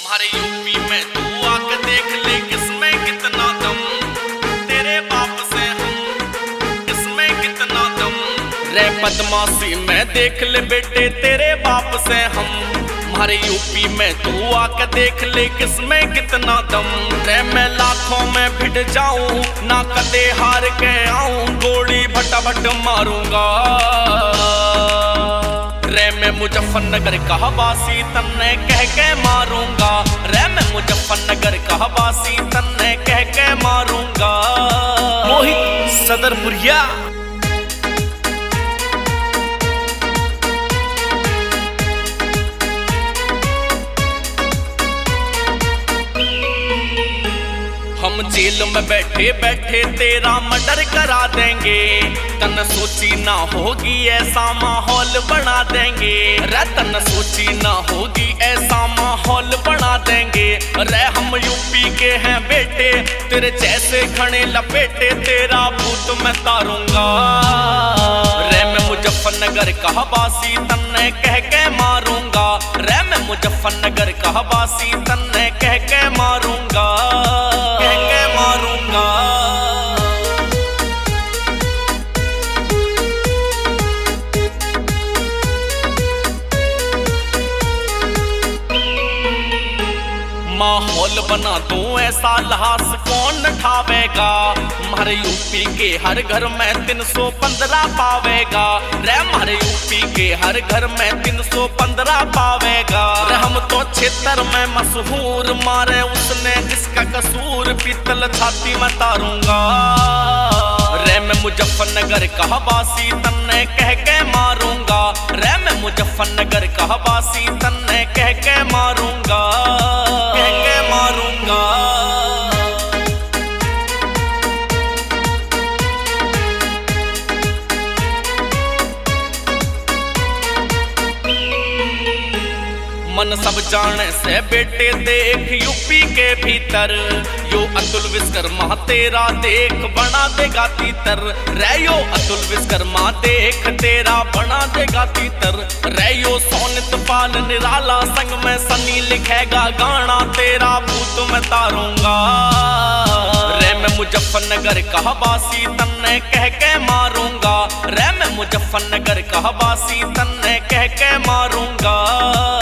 हमारे यूपी में तू आके देख ले किसमें कितना दम, तेरे बाप से हम किसमें कितना दम। रे बदमाशी में देख ले बेटे तेरे बाप से हम, हमारे यूपी में तू आके देख ले किसमें कितना दम। रे मैं लाखों में भिड़ जाऊं ना कदे हार के आऊं, गोली भटाभट मारूंगा। रे मैं मुजफ्फरनगर का वासी तन्ने कह के मारूंगा, रे मैं मुजफ्फरनगर का वासी तन्ने कह के मारूंगा। मोहित सदरपुरिया। हम जेल में बैठे बैठे तेरा मर्डर करा देंगे, तन सोची ना होगी ऐसा माहौल बना देंगे। रे तन सोची ना होगी ऐसा माहौल बना देंगे। रे हम यूपी के हैं बेटे तेरे जैसे घने लपेटे, तेरा भूत मैं तारूंगा। रे मैं मुजफ्फरनगर का वासी तन्ने कह के मारूंगा, रे मैं मुजफ्फरनगर का वासी तन्ने कह के मारूंगा। माहौल बना दूं ऐसा लहास कौन ठावेगा, हमारे यूपी के हर घर में 315 पावेगा। रे हमारे यूपी के हर घर में 315 पावेगा। रे हम तो क्षेत्र में मशहूर, मारे उसने जिसका कसूर, पीतल छाती में तारूंगा। रे मैं मुजफ्फरनगर का वासी तन्ने कह के मारूंगा, रे मैं मुजफ्फरनगर का वासी तन्ने कह के मारूंगा। मन सब जाने से बेटे देख यूपी के भीतर, यो अतुल विश्वकर्मा तेरा देख बना देगा तीतर। रे यो अतुल विश्वकर्मा देख तेरा बना देगा तीतर। रे यो सोनित पाल निराला संग में सनी लिखेगा गाना, तेरा भूत मैं तारूंगा। रे मैं मुजफ्फरनगर का वासी तन्ने कह के मारूंगा, रे मैं मुजफ्फरनगर का वासी तन्ने कह के मारूंगा।